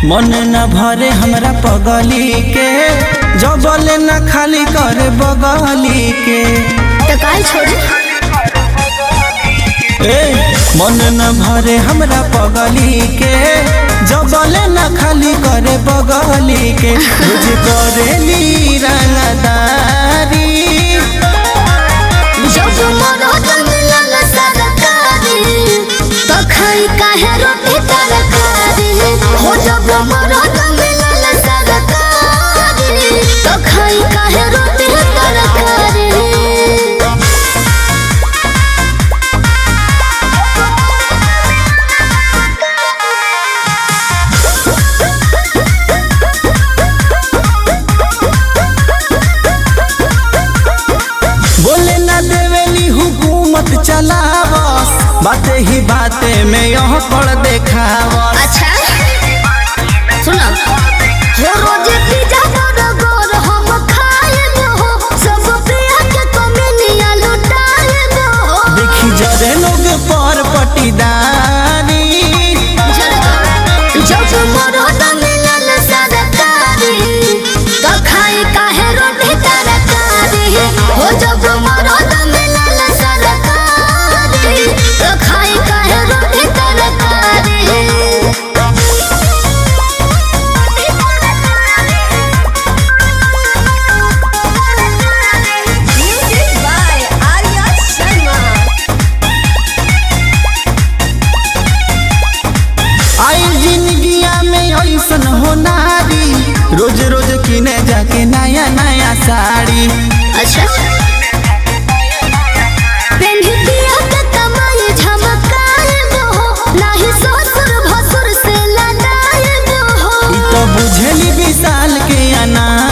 मन न भरे हमरा पगली के, जबले न खाली करे बगली के। तो काहे छोड़ी? मन न भरे हमरा पगली के, जबले न खाली करे बगली के। तुझ करेली रंगदारी जब मरद मिलल सरकारी, तो खाई काहे रोटी तरकारी। हो जब मरद मिलल सरकारी, तो खाई काहे रोटी तरकारी। बोले ना देवेली हुकूमत चलावस, बातें ही बातें में यहाँ पर देखावस। अच्छा सुनो, हो रोज पिज्जा बर्गर हम खाएबो, सब प्रिया के कमेनिया लुटाएबो। देखी जरे लोग पर पटीदारी जब मरद मिलल सरकारी, तो खाई काहे रोटी तरकारी। हो जब मरद मिलल सरकारी, तो खाई काहे रोटी तरकारी। Music by Arya Sharma. आई जिंदगिया में ऐसन हो नारी, रोज रोज किने जाके नया नया साड़ी। अच्छा पेन्हितिया के कमाई झमकाएबो, नाही ससुर भसुर से लड़ाएबो। ई तो बुझली विशाल के अना